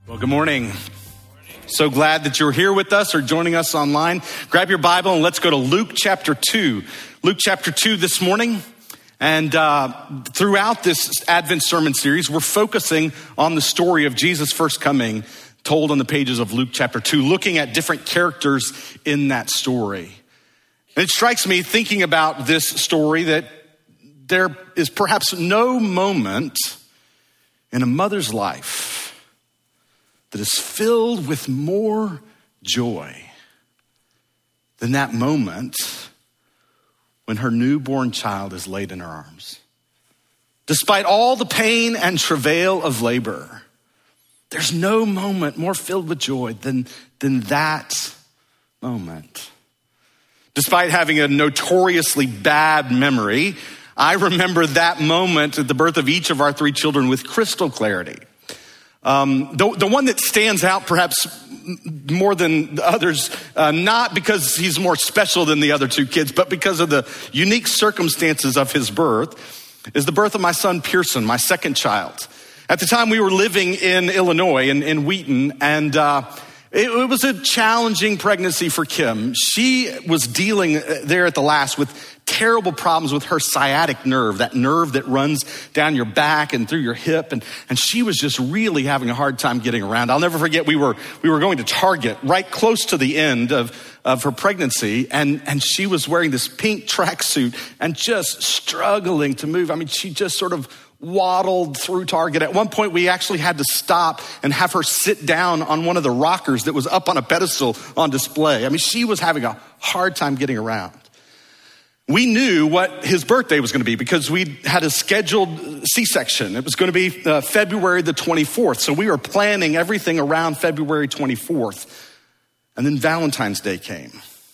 Well, good morning. So glad that you're here with us or joining us online. Grab your Bible and let's go to Luke chapter 2. Luke chapter 2 this morning. And throughout this Advent sermon series, we're focusing on the story of Jesus' first coming told on the pages of Luke chapter 2, looking at different characters in that story. And it strikes me thinking about this story that there is perhaps no moment in a mother's life that is filled with more joy than that moment when her newborn child is laid in her arms. Despite all the pain and travail of labor, there's no moment more filled with joy than that moment. Despite having a notoriously bad memory, I remember that moment at the birth of each of our three children with crystal clarity. The one that stands out perhaps more than the others, not because he's more special than the other two kids, but because of the unique circumstances of his birth, is the birth of my son Pearson, my second child. At the time we were living in Illinois, in Wheaton, and it was a challenging pregnancy for Kim. She was dealing there at the last with terrible problems with her sciatic nerve, that nerve that runs down your back and through your hip. And she was just really having a hard time getting around. I'll never forget, we were going to Target right close to the end of her pregnancy. And she was wearing this pink tracksuit and just struggling to move. I mean, she just sort of waddled through Target. At one point, we actually had to stop and have her sit down on one of the rockers that was up on a pedestal on display. I mean, she was having a hard time getting around. We knew what his birthday was going to be because we had a scheduled C-section. It was going to be February the 24th. So we were planning everything around February 24th. And then Valentine's Day came.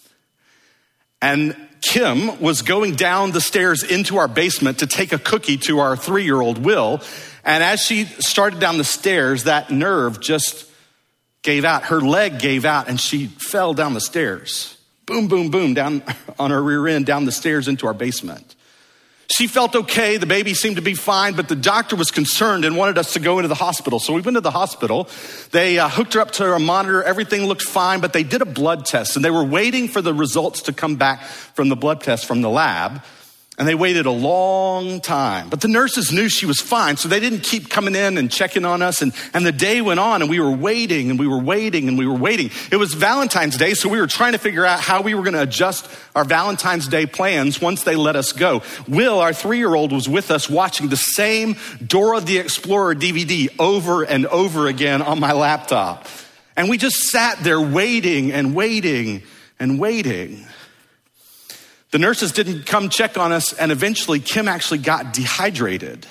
And Kim was going down the stairs into our basement to take a cookie to our 3-year-old Will. And as she started down the stairs, that nerve just gave out. Her leg gave out and she fell down the stairs. Boom, boom, boom, down on her rear end, down the stairs into our basement. She felt okay. The baby seemed to be fine, but the doctor was concerned and wanted us to go into the hospital. So we went to the hospital. They hooked her up to a monitor. Everything looked fine, but they did a blood test and they were waiting for the results to come back from the blood test from the lab. And they waited a long time. But the nurses knew she was fine, so they didn't keep coming in and checking on us. And the day went on, and we were waiting, and we were waiting, and we were waiting. It was Valentine's Day, so we were trying to figure out how we were going to adjust our Valentine's Day plans once they let us go. Will, our 3-year-old, was with us watching the same Dora the Explorer DVD over and over again on my laptop. And we just sat there waiting and waiting and waiting. The nurses didn't come check on us, and eventually Kim actually got dehydrated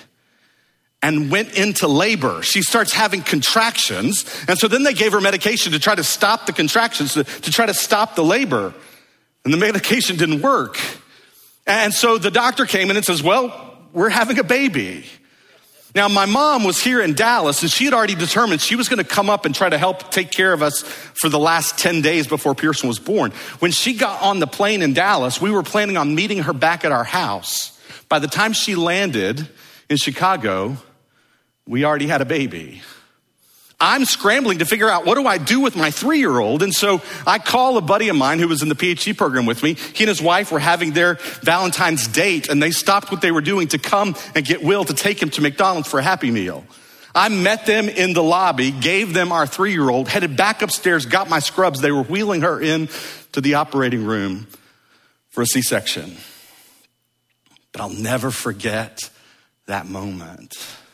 and went into labor. She starts having contractions, and so then they gave her medication to try to stop the contractions, to try to stop the labor, and the medication didn't work. And so the doctor came in and says, well, we're having a baby. Now, my mom was here in Dallas, and she had already determined she was going to come up and try to help take care of us for the last 10 days before Pearson was born. When she got on the plane in Dallas, we were planning on meeting her back at our house. By the time she landed in Chicago, we already had a baby. I'm scrambling to figure out, what do I do with my 3-year-old? And so I call a buddy of mine who was in the PhD program with me. He and his wife were having their Valentine's date, and they stopped what they were doing to come and get Will to take him to McDonald's for a Happy Meal. I met them in the lobby, gave them our 3-year-old, headed back upstairs, got my scrubs. They were wheeling her in to the operating room for a C-section. But I'll never forget that moment.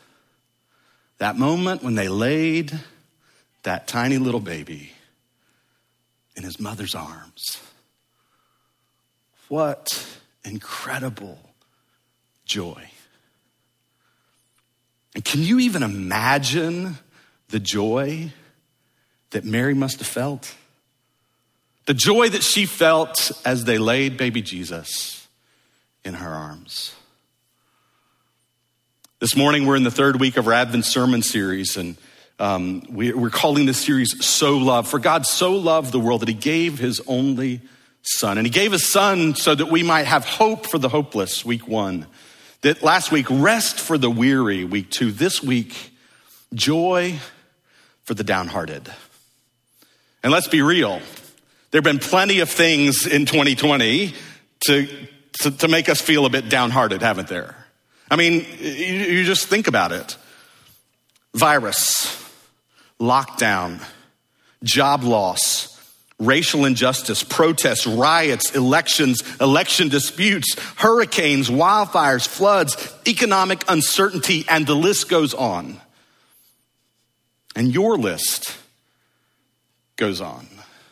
That moment when they laid that tiny little baby in his mother's arms. What incredible joy. And can you even imagine the joy that Mary must have felt? The joy that she felt as they laid baby Jesus in her arms. This morning, we're in the third week of our Advent sermon series, and we're calling this series So Loved. For God so loved the world that he gave his only son. And he gave his son so that we might have hope for the hopeless, week 1. That last week, rest for the weary, week 2. This week, joy for the downhearted. And let's be real. There have been plenty of things in 2020 to make us feel a bit downhearted, haven't there? I mean, you just think about it. Virus, lockdown, job loss, racial injustice, protests, riots, elections, election disputes, hurricanes, wildfires, floods, economic uncertainty, and the list goes on. And your list goes on.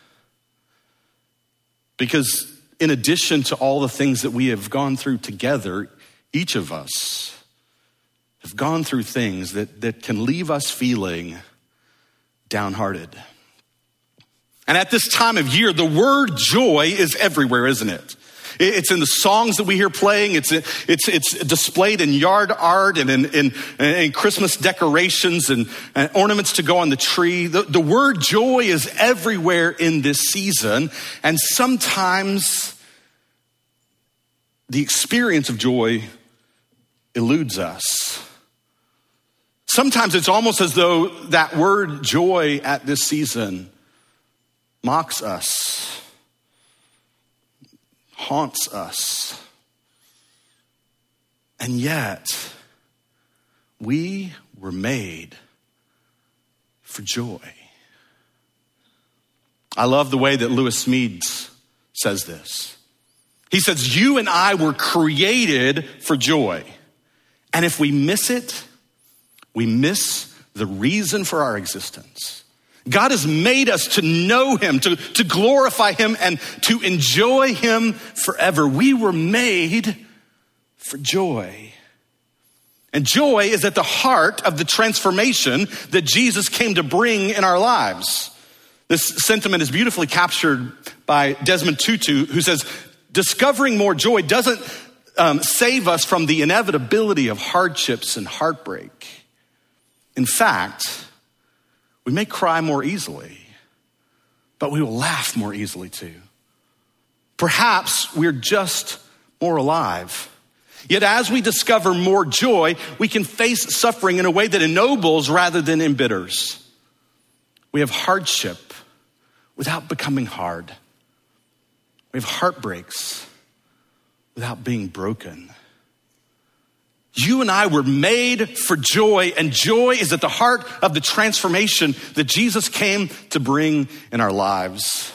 Because in addition to all the things that we have gone through together, each of us have gone through things that can leave us feeling downhearted. And at this time of year, the word joy is everywhere, isn't it? It's in the songs that we hear playing. It's displayed in yard art and in Christmas decorations and ornaments to go on the tree. The word joy is everywhere in this season. And sometimes the experience of joy eludes us. Sometimes it's almost as though that word joy at this season mocks us, haunts us. And yet, we were made for joy. I love the way that Lewis Smedes says this. He says, you and I were created for joy. And if we miss it, we miss the reason for our existence. God has made us to know him, to glorify him, and to enjoy him forever. We were made for joy. And joy is at the heart of the transformation that Jesus came to bring in our lives. This sentiment is beautifully captured by Desmond Tutu, who says, discovering more joy doesn't save us from the inevitability of hardships and heartbreak. In fact, we may cry more easily, but we will laugh more easily too. Perhaps we're just more alive. Yet as we discover more joy, we can face suffering in a way that ennobles rather than embitters. We have hardship without becoming hard. We have heartbreaks without being broken. You and I were made for joy, and joy is at the heart of the transformation that Jesus came to bring in our lives.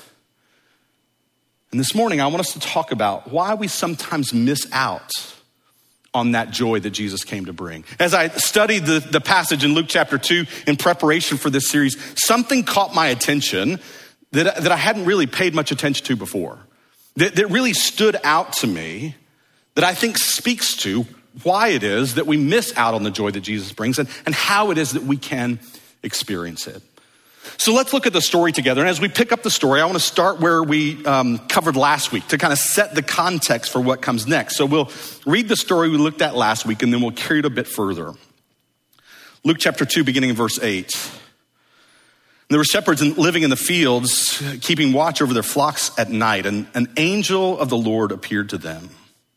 And this morning, I want us to talk about why we sometimes miss out on that joy that Jesus came to bring. As I studied the passage in Luke chapter 2 in preparation for this series, something caught my attention that I hadn't really paid much attention to before, that really stood out to me, that I think speaks to why it is that we miss out on the joy that Jesus brings and how it is that we can experience it. So let's look at the story together. And as we pick up the story, I want to start where we covered last week to kind of set the context for what comes next. So we'll read the story we looked at last week, and then we'll carry it a bit further. Luke chapter 2, beginning in verse 8. There were shepherds living in the fields, keeping watch over their flocks at night, and an angel of the Lord appeared to them.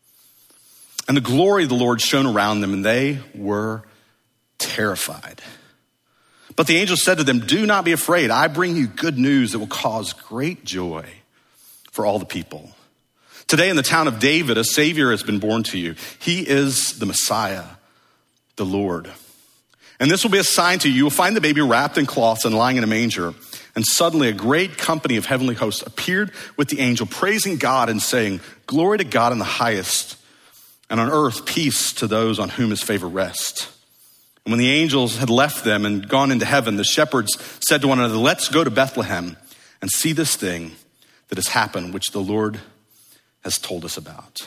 And the glory of the Lord shone around them, and they were terrified. But the angel said to them, do not be afraid. I bring you good news that will cause great joy for all the people. Today in the town of David, a Savior has been born to you. He is the Messiah, the Lord. And this will be a sign to you. You will find the baby wrapped in cloths and lying in a manger. And suddenly a great company of heavenly hosts appeared with the angel, praising God and saying, glory to God in the highest, and on earth peace to those on whom his favor rests. And when the angels had left them and gone into heaven, the shepherds said to one another, let's go to Bethlehem and see this thing that has happened, which the Lord has told us about.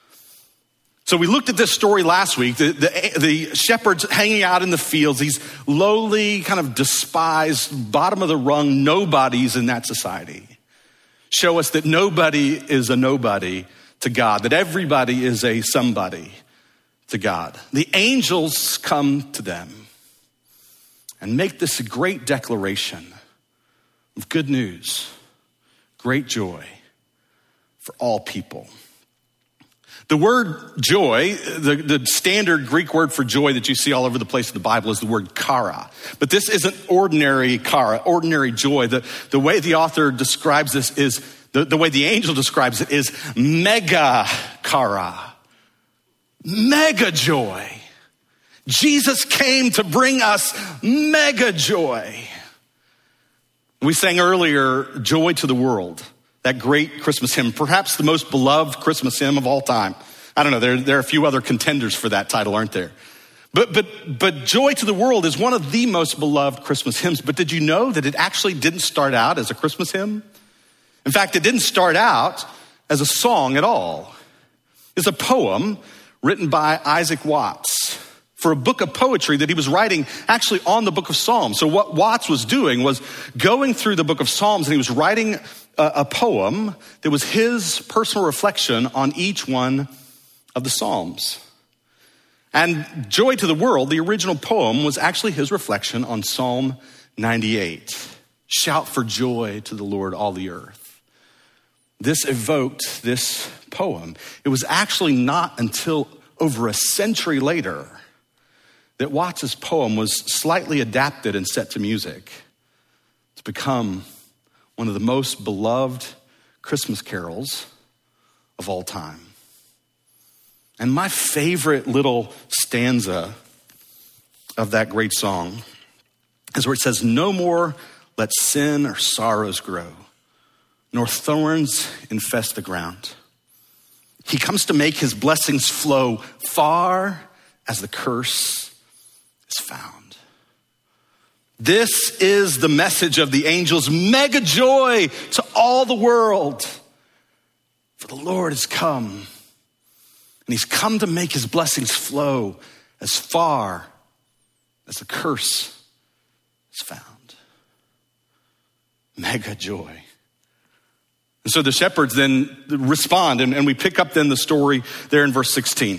So we looked at this story last week, the shepherds hanging out in the fields, these lowly, kind of despised, bottom of the rung nobodies in that society, show us that nobody is a nobody to God, that everybody is a somebody to God. The angels come to them and make this a great declaration of good news, great joy for all people. The word joy, the standard Greek word for joy that you see all over the place in the Bible is the word chara. But this isn't ordinary chara, ordinary joy. The way the author describes this is, the way the angel describes it is mega chara. Mega joy. Jesus came to bring us mega joy. We sang earlier, Joy to the World. That great Christmas hymn, perhaps the most beloved Christmas hymn of all time. I don't know, there are a few other contenders for that title, aren't there? But Joy to the World is one of the most beloved Christmas hymns. But did you know that it actually didn't start out as a Christmas hymn? In fact, it didn't start out as a song at all. It's a poem written by Isaac Watts for a book of poetry that he was writing actually on the book of Psalms. So what Watts was doing was going through the book of Psalms, and he was writing a poem that was his personal reflection on each one of the Psalms. And Joy to the World, the original poem, was actually his reflection on Psalm 98. Shout for joy to the Lord, all the earth. This evoked this poem. It was actually not until over a century later that Watts's poem was slightly adapted and set to music to become one of the most beloved Christmas carols of all time. And my favorite little stanza of that great song is where it says, "No more let sin or sorrows grow, nor thorns infest the ground. He comes to make his blessings flow far as the curse is found." This is the message of the angels, mega joy to all the world. For the Lord has come, and he's come to make his blessings flow as far as the curse is found. Mega joy. And so the shepherds then respond, and we pick up then the story there in verse 16.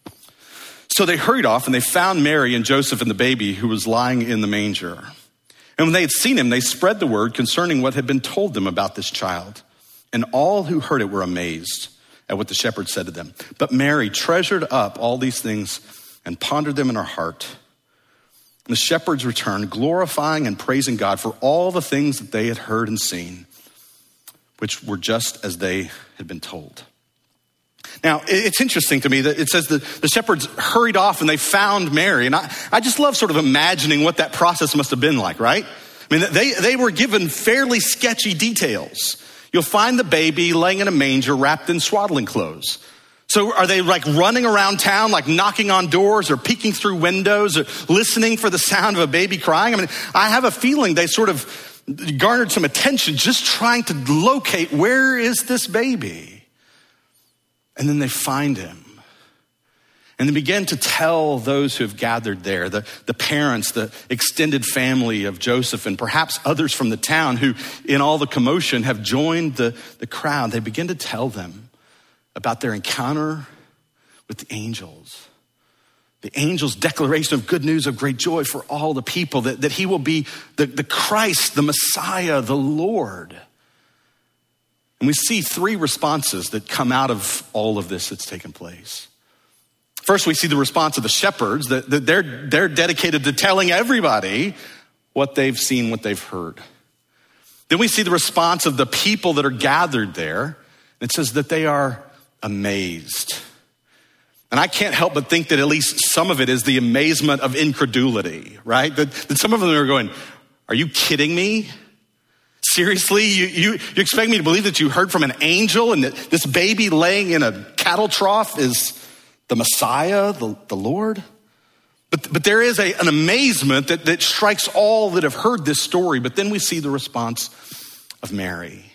So they hurried off and they found Mary and Joseph and the baby who was lying in the manger. And when they had seen him, they spread the word concerning what had been told them about this child. And all who heard it were amazed at what the shepherds said to them. But Mary treasured up all these things and pondered them in her heart. And the shepherds returned, glorifying and praising God for all the things that they had heard and seen, which were just as they had been told. Now, it's interesting to me that it says that the shepherds hurried off and they found Mary. And I just love sort of imagining what that process must have been like, right? I mean, they were given fairly sketchy details. You'll find the baby laying in a manger wrapped in swaddling clothes. So are they like running around town, like knocking on doors or peeking through windows or listening for the sound of a baby crying? I mean, I have a feeling they sort of garnered some attention just trying to locate, where is this baby? And then they find him. And they begin to tell those who have gathered there, the parents, the extended family of Joseph, and perhaps others from the town who, in all the commotion, have joined the crowd. They begin to tell them about their encounter with the angels. The angel's declaration of good news of great joy for all the people, that he will be the Christ, the Messiah, the Lord. And we see three responses that come out of all of this that's taken place. First, we see the response of the shepherds, that they're dedicated to telling everybody what they've seen, what they've heard. Then we see the response of the people that are gathered there. It says that they are amazed. And I can't help but think that at least some of it is the amazement of incredulity, right? That some of them are going, are you kidding me? Seriously, you expect me to believe that you heard from an angel and that this baby laying in a cattle trough is the Messiah, the Lord? But there is an amazement that strikes all that have heard this story. But then we see the response of Mary.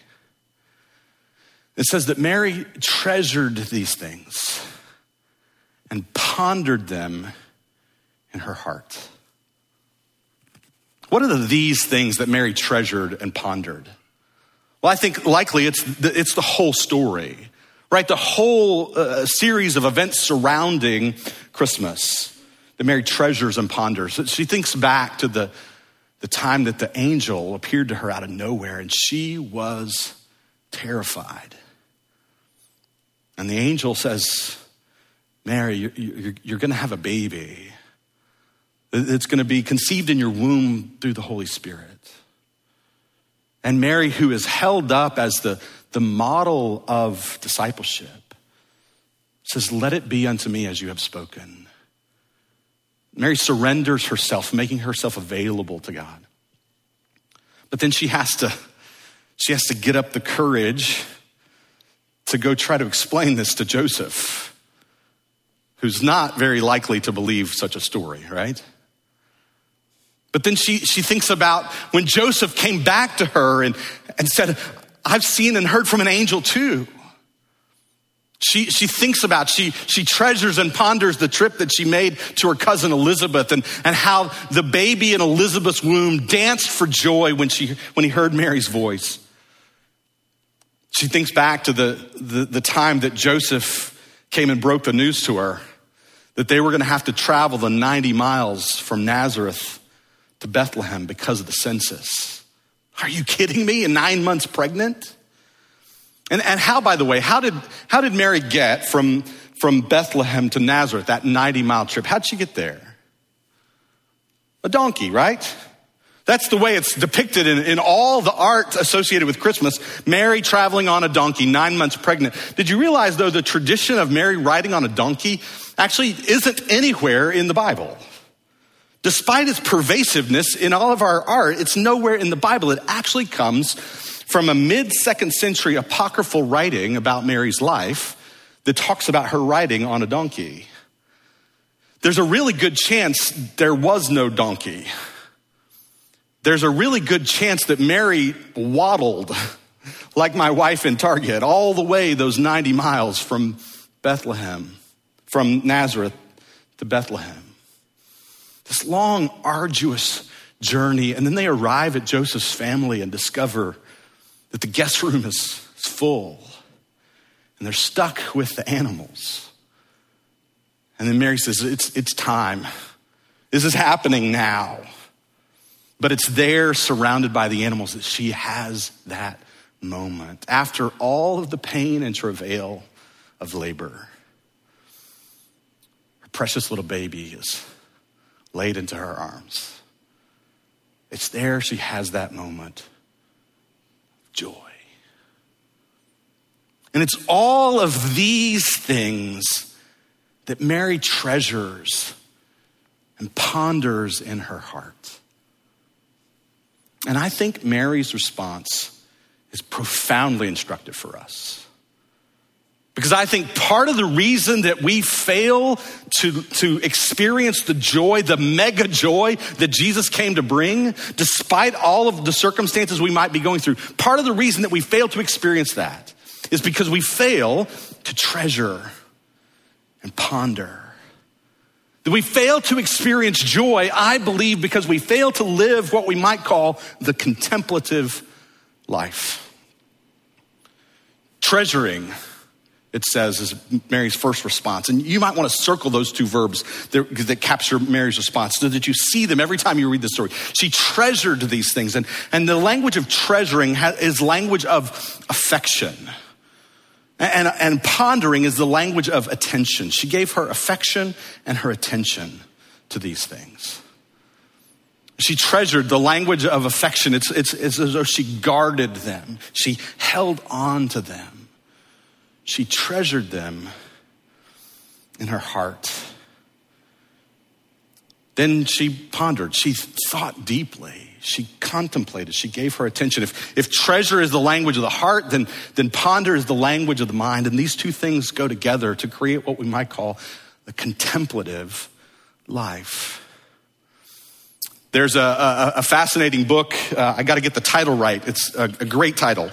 It says that Mary treasured these things and pondered them in her heart. What are these things that Mary treasured and pondered? Well, I think likely it's the whole story, right? The whole series of events surrounding Christmas that Mary treasures and ponders. She thinks back to the time that the angel appeared to her out of nowhere, and she was terrified. And the angel says, Mary, you're going to have a baby. It's going to be conceived in your womb through the Holy Spirit. And Mary, who is held up as the model of discipleship, says, let it be unto me as you have spoken. Mary surrenders herself, making herself available to God. But then she has to get up the courage to go try to explain this to Joseph, who's not very likely to believe such a story, right? But then she thinks about when Joseph came back to her and said, I've seen and heard from an angel too. She thinks about, she treasures and ponders the trip that she made to her cousin Elizabeth and how the baby in Elizabeth's womb danced for joy when he heard Mary's voice. She thinks back to the time that Joseph came and broke the news to her that they were going to have to travel the 90 miles from Nazareth to Bethlehem because of the census. Are you kidding me? 9 months pregnant? And how, by the way, how did Mary get from Bethlehem to Nazareth, that 90-mile trip? How'd she get there? A donkey, right? That's the way it's depicted in all the art associated with Christmas. Mary traveling on a donkey, 9 months pregnant. Did you realize, though, the tradition of Mary riding on a donkey actually isn't anywhere in the Bible? Despite its pervasiveness in all of our art, it's nowhere in the Bible. It actually comes from a mid-2nd century apocryphal writing about Mary's life that talks about her riding on a donkey. There's a really good chance there was no donkey. There's a really good chance that Mary waddled like my wife in Target all the way those 90 miles from Bethlehem, from Nazareth to Bethlehem. This long, arduous journey. And then they arrive at Joseph's family and discover that the guest room is full and they're stuck with the animals. And then Mary says, it's time. This is happening now. But it's there, surrounded by the animals, that she has that moment. After all of the pain and travail of labor, her precious little baby is laid into her arms. It's there she has that moment of joy. And it's all of these things that Mary treasures and ponders in her heart. And I think Mary's response is profoundly instructive for us. Because I think part of the reason that we fail to experience the joy, the mega joy that Jesus came to bring, despite all of the circumstances we might be going through, part of the reason that we fail to experience that is because we fail to treasure and ponder. That we fail to experience joy, I believe, because we fail to live what we might call the contemplative life. Treasuring, it says, is Mary's first response. And you might want to circle those two verbs that capture Mary's response so that you see them every time you read the story. She treasured these things. And the language of treasuring is language of affection. And pondering is the language of attention. She gave her affection and her attention to these things. She treasured the language of affection. It's as though she guarded them. She held on to them. She treasured them in her heart. Then she pondered. She thought deeply. She contemplated. She gave her attention. If treasure is the language of the heart, then ponder is the language of the mind. And these two things go together to create what we might call the contemplative life. There's a fascinating book. I got to get the title right. It's a great title.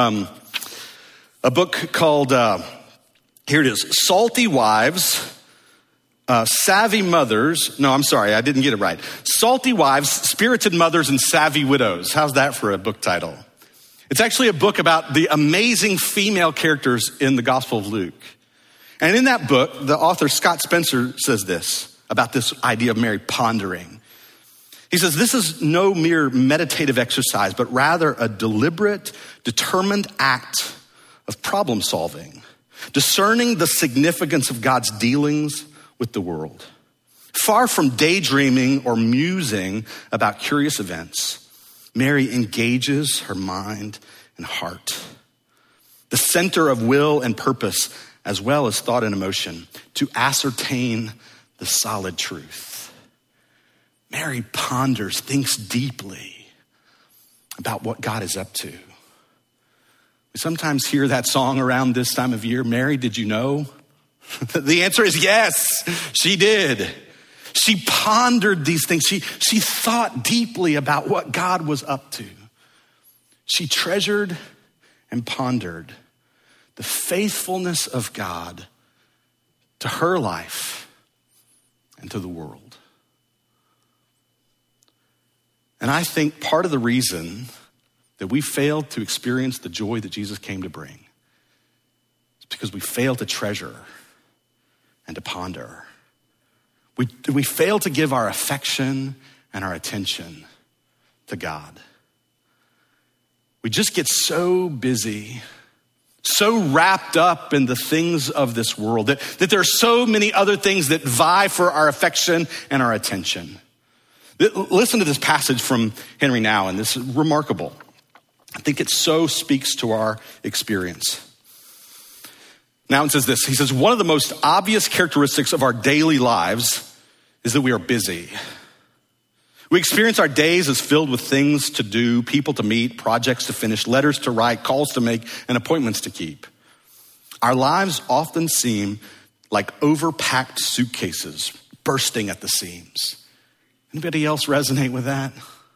A book called, here it is, Salty Wives, Savvy Mothers. No, I'm sorry, I didn't get it right. Salty Wives, Spirited Mothers, and Savvy Widows. How's that for a book title? It's actually a book about the amazing female characters in the Gospel of Luke. And in that book, the author Scott Spencer says this about this idea of Mary pondering. He says, this is no mere meditative exercise, but rather a deliberate, determined act of problem solving, discerning the significance of God's dealings with the world. Far from daydreaming or musing about curious events, Mary engages her mind and heart, the center of will and purpose, as well as thought and emotion, to ascertain the solid truth. Mary ponders, thinks deeply about what God is up to. We sometimes hear that song around this time of year, Mary, did you know? The answer is yes, she did. She pondered these things. She thought deeply about what God was up to. She treasured and pondered the faithfulness of God to her life and to the world. And I think part of the reason that we failed to experience the joy that Jesus came to bring is because we failed to treasure and to ponder. We fail to give our affection and our attention to God. We just get so busy, so wrapped up in the things of this world that there are so many other things that vie for our affection and our attention. Listen to this passage from Henry Nouwen. This is remarkable. I think it so speaks to our experience. Nouwen says this. He says, one of the most obvious characteristics of our daily lives is that we are busy. We experience our days as filled with things to do, people to meet, projects to finish, letters to write, calls to make, and appointments to keep. Our lives often seem like overpacked suitcases bursting at the seams. Anybody else resonate with that?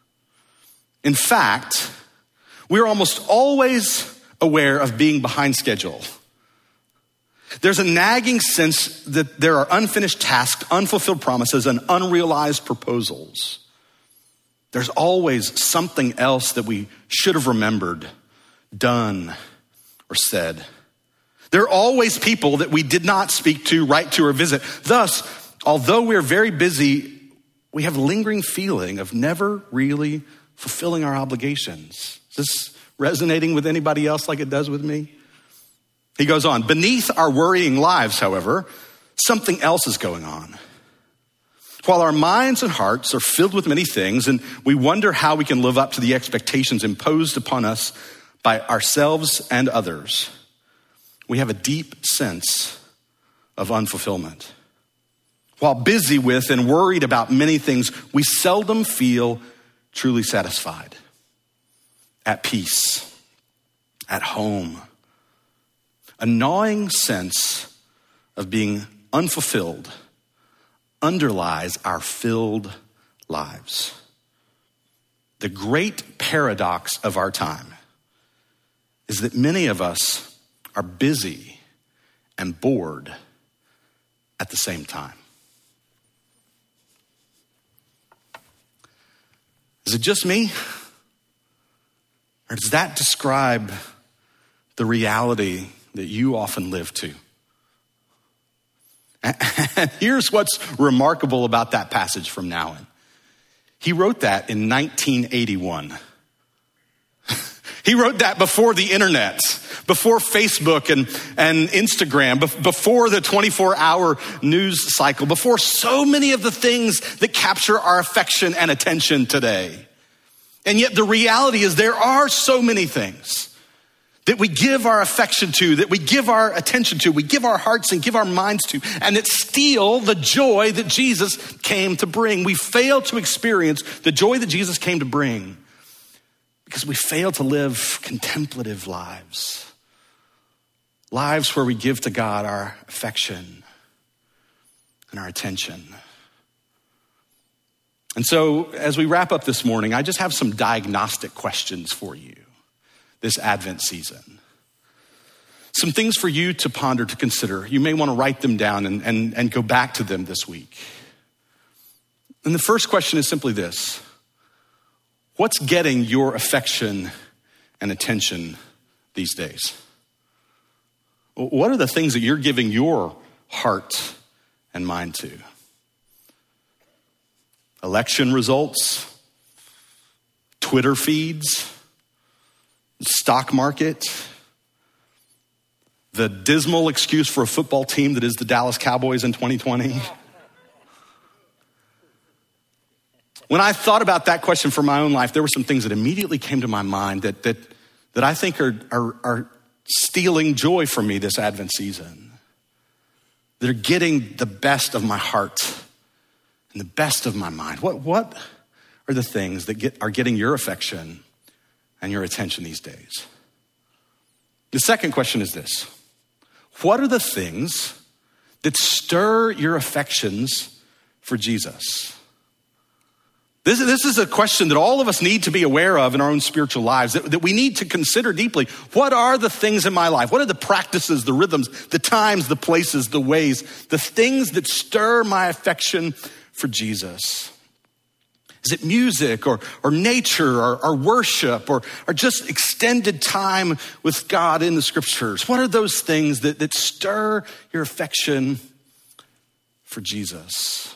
In fact, we're almost always aware of being behind schedule. There's a nagging sense that there are unfinished tasks, unfulfilled promises, and unrealized proposals. There's always something else that we should have remembered, done, or said. There are always people that we did not speak to, write to, or visit. Thus, although we're very busy, we have a lingering feeling of never really fulfilling our obligations. Is this resonating with anybody else like it does with me? He goes on, beneath our worrying lives, however, something else is going on. While our minds and hearts are filled with many things and we wonder how we can live up to the expectations imposed upon us by ourselves and others, we have a deep sense of unfulfillment. While busy with and worried about many things, we seldom feel truly satisfied, at peace, at home. A gnawing sense of being unfulfilled underlies our filled lives. The great paradox of our time is that many of us are busy and bored at the same time. Is it just me? Or does that describe the reality that you often live to? And here's what's remarkable about that passage from Nouwen. He wrote that in 1981. He wrote that before the internet, before Facebook and Instagram, before the 24-hour news cycle, before so many of the things that capture our affection and attention today. And yet the reality is there are so many things that we give our affection to, that we give our attention to, we give our hearts and give our minds to, and that steal the joy that Jesus came to bring. We fail to experience the joy that Jesus came to bring because we fail to live contemplative lives. Lives where we give to God our affection and our attention. And so as we wrap up this morning, I just have some diagnostic questions for you this Advent season. Some things for you to ponder, to consider. You may want to write them down and go back to them this week. And the first question is simply this. What's getting your affection and attention these days? What are the things that you're giving your heart and mind to? Election results, Twitter feeds, stock market, the dismal excuse for a football team that is the Dallas Cowboys in 2020? When I thought about that question for my own life, there were some things that immediately came to my mind that I think are stealing joy from me this Advent season. That are getting the best of my heart and the best of my mind. What are the things that are getting your affection and your attention these days? The second question is this: what are the things that stir your affections for Jesus? This is a question that all of us need to be aware of in our own spiritual lives, that we need to consider deeply. What are the things in my life? What are the practices, the rhythms, the times, the places, the ways, the things that stir my affection for Jesus? Is it music or nature or worship or just extended time with God in the scriptures? What are those things that stir your affection for Jesus?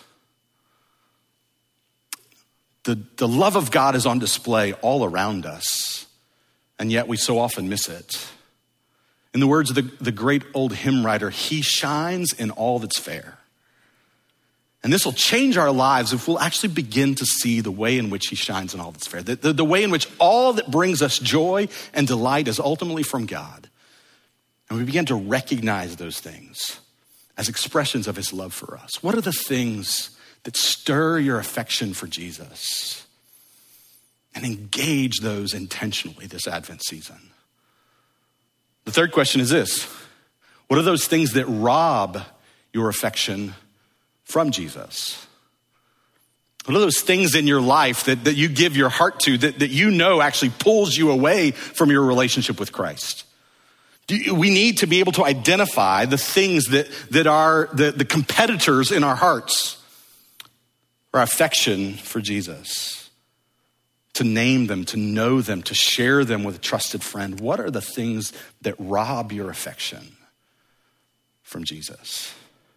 The love of God is on display all around us, and yet we so often miss it. In the words of the great old hymn writer, he shines in all that's fair. And this will change our lives if we'll actually begin to see the way in which he shines in all that's fair. The way in which all that brings us joy and delight is ultimately from God. And we begin to recognize those things as expressions of his love for us. What are the things that stir your affection for Jesus? And engage those intentionally this Advent season. The third question is this: what are those things that rob your affection from Jesus? What are those things in your life that you give your heart to that you know actually pulls you away from your relationship with Christ? We need to be able to identify the things that are the competitors in our hearts, our affection for Jesus, to name them, to know them, to share them with a trusted friend. What are the things that rob your affection from Jesus?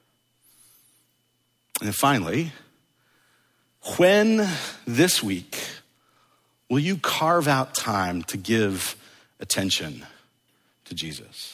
And then finally, when this week will you carve out time to give attention to Jesus?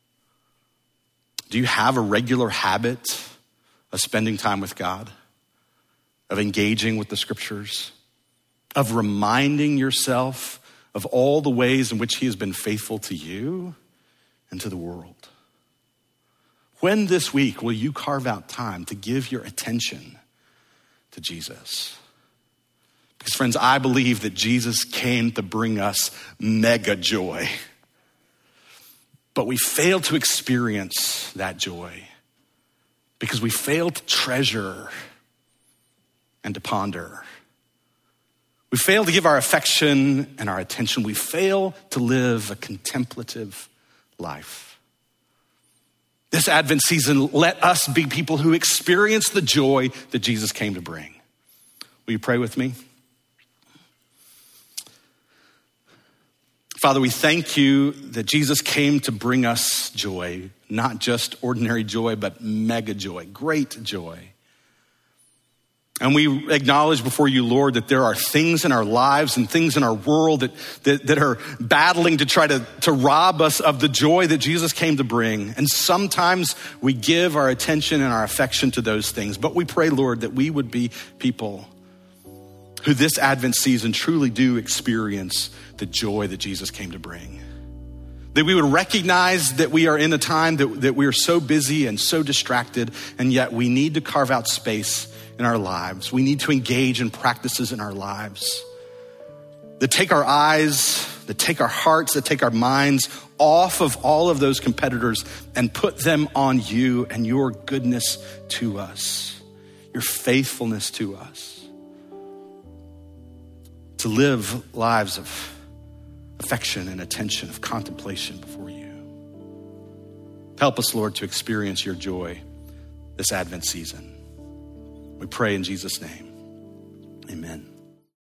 Do you have a regular habit of spending time with God, of engaging with the scriptures, of reminding yourself of all the ways in which he has been faithful to you and to the world? When this week will you carve out time to give your attention to Jesus? Because friends, I believe that Jesus came to bring us mega joy. But we fail to experience that joy because we fail to treasure and to ponder. We fail to give our affection and our attention. We fail to live a contemplative life. This Advent season, let us be people who experience the joy that Jesus came to bring. Will you pray with me? Father, we thank you that Jesus came to bring us joy, not just ordinary joy, but mega joy, great joy. And we acknowledge before you, Lord, that there are things in our lives and things in our world that are battling to try to rob us of the joy that Jesus came to bring. And sometimes we give our attention and our affection to those things. But we pray, Lord, that we would be people who this Advent season truly do experience the joy that Jesus came to bring. That we would recognize that we are in a time that we are so busy and so distracted, and yet we need to carve out space in our lives. We need to engage in practices in our lives that take our eyes, that take our hearts, that take our minds off of all of those competitors and put them on you and your goodness to us, your faithfulness to us. To live lives of affection and attention, of contemplation before you. Help us, Lord, to experience your joy this Advent season. We pray in Jesus' name. Amen.